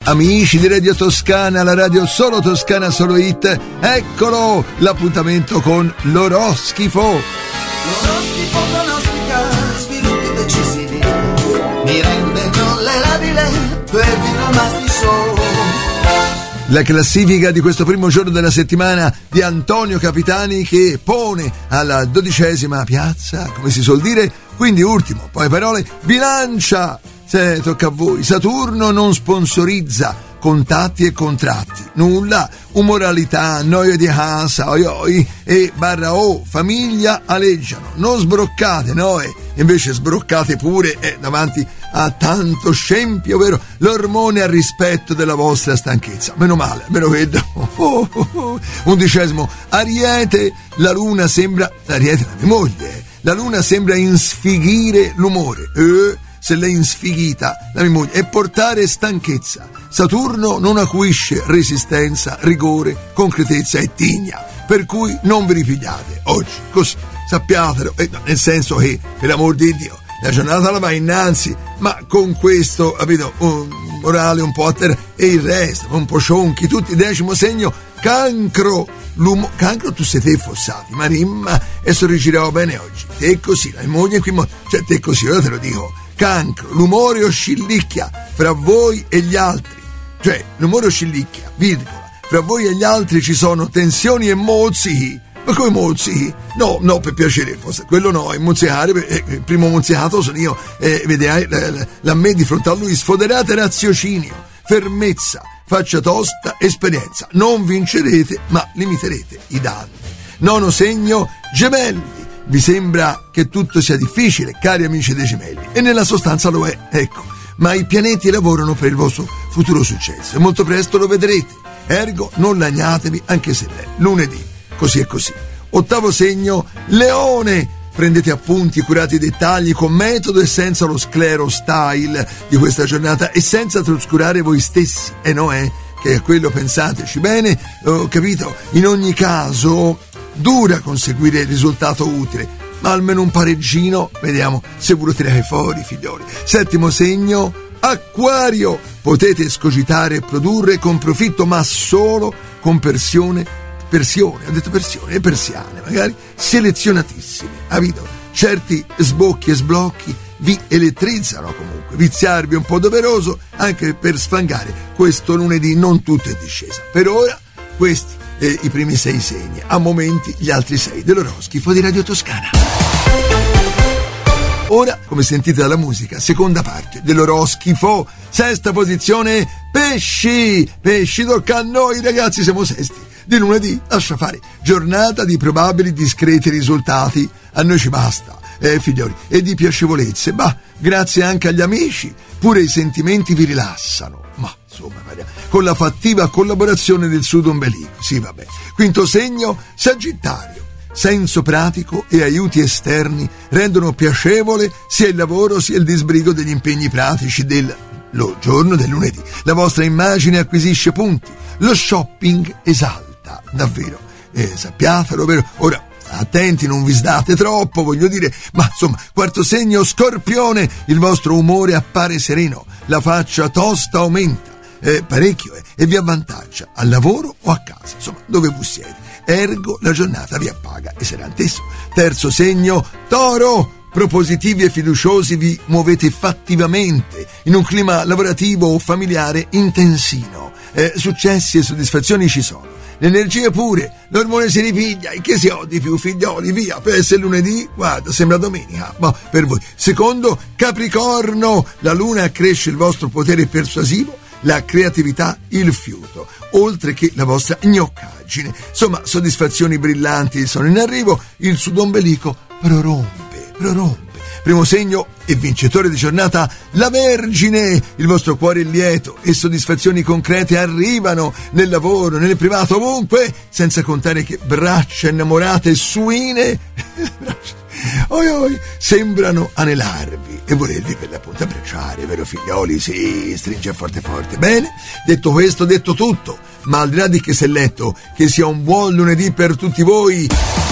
Amici di Radio Toscana, la radio solo toscana, solo hit, eccolo l'appuntamento con l'oroschifo. L'oroschifo pronostica sviluppi decisivi, mi rende tollerabile per vivere masti show. La classifica di questo primo giorno della settimana di Antonio Capitani, che pone alla 12ª piazza, come si suol dire, quindi ultimo, poi parole, bilancia. Se tocca a voi. Saturno non sponsorizza contatti e contratti, nulla, umoralità, noia di casa, oi e barra o famiglia aleggiano, non sbroccate, no, e invece sbroccate pure davanti a tanto scempio, vero? L'ormone al rispetto della vostra stanchezza, meno male, meno vedo. 11° Ariete, la luna sembra, Ariete la mia moglie, la luna sembra insfighire l'umore, se lei insfighita la mia moglie, e portare stanchezza. Saturno non acuisce resistenza, rigore, concretezza e tigna, per cui non vi ripigliate oggi, così sappiatelo, nel senso che, per l'amor di Dio, la giornata la va innanzi, ma con questo, capito, un morale un po' a terra, e il resto, un po' scionchi, tutti, 10° segno, Cancro. Cancro, tu sei te fossati, ma rimma, e sorrigerò bene oggi, te così, la mia moglie qui, cioè te così, io te lo dico. Cancro, l'umore oscillicchia fra voi e gli altri, cioè l'umore oscillicchia, virgola, fra voi e gli altri ci sono tensioni e mozzichi. Ma come mozzichi? No, per piacere, quello no, è mozzicare, il primo mozzicato sono io, vede la me di fronte a lui, sfoderate raziocinio, fermezza, faccia tosta, esperienza, non vincerete ma limiterete i danni. 9° segno, Gemelli. Vi sembra che tutto sia difficile, cari amici dei Gemelli, e nella sostanza lo è, ecco, ma i pianeti lavorano per il vostro futuro successo e molto presto lo vedrete, ergo non lagnatevi anche se è lunedì, così è così. 8° segno, Leone. Prendete appunti, curate i dettagli con metodo e senza lo sclero style di questa giornata e senza trascurare voi stessi, che a quello pensateci bene, ho capito? In ogni caso dura conseguire il risultato utile, ma almeno un pareggino, vediamo se ve lo tirate fuori, figlioli. 7° segno, Acquario. Potete escogitare e produrre con profitto, ma solo con persione, ho detto persione, e persiane, magari selezionatissime, capito? Certi sbocchi e sblocchi vi elettrizzano comunque, viziarvi è un po' doveroso anche per sfangare questo lunedì, non tutto è discesa. Per ora questi i primi 6 segni, a momenti gli altri 6 dell'oroschifo di Radio Toscana. Ora, come sentite dalla musica, seconda parte dell'oroschifo, 6ª posizione, pesci, tocca a noi ragazzi, siamo sesti. Di lunedì, lascia fare, giornata di probabili discreti risultati, a noi ci basta, figlioli, e di piacevolezze, grazie anche agli amici, pure i sentimenti vi rilassano, ma insomma, con la fattiva collaborazione del sud ombelico, sì vabbè. 5° segno, Sagittario. Senso pratico e aiuti esterni rendono piacevole sia il lavoro sia il disbrigo degli impegni pratici lo giorno del lunedì. La vostra immagine acquisisce punti, lo shopping esalta, davvero, sappiatelo, vero? Ora, attenti, non vi sdate troppo, voglio dire, ma insomma, 4° segno, Scorpione, il vostro umore appare sereno, la faccia tosta aumenta, parecchio, e vi avvantaggia al lavoro o a casa, insomma, dove voi siete. Ergo la giornata vi appaga e sarà antesso. 3° segno, Toro. Propositivi e fiduciosi vi muovete fattivamente in un clima lavorativo o familiare intensino. Successi e soddisfazioni ci sono. L'energia pure, l'ormone si ripiglia, e che si ho di più, figlioli, via, per essere lunedì, guarda, sembra domenica, ma per voi. 2° Capricorno, la luna accresce il vostro potere persuasivo, la creatività, il fiuto, oltre che la vostra gnoccaggine. Insomma, soddisfazioni brillanti sono in arrivo, il sud ombelico prorompe. 1° segno e vincitore di giornata, la Vergine. Il vostro cuore è lieto e soddisfazioni concrete arrivano nel lavoro, nel privato, ovunque, senza contare che braccia innamorate e suine sembrano anelarvi e volervi per l'appunto abbracciare, vero figlioli? Sì, stringe forte. Bene, detto questo, detto tutto, ma al di là di che si è letto, che sia un buon lunedì per tutti voi.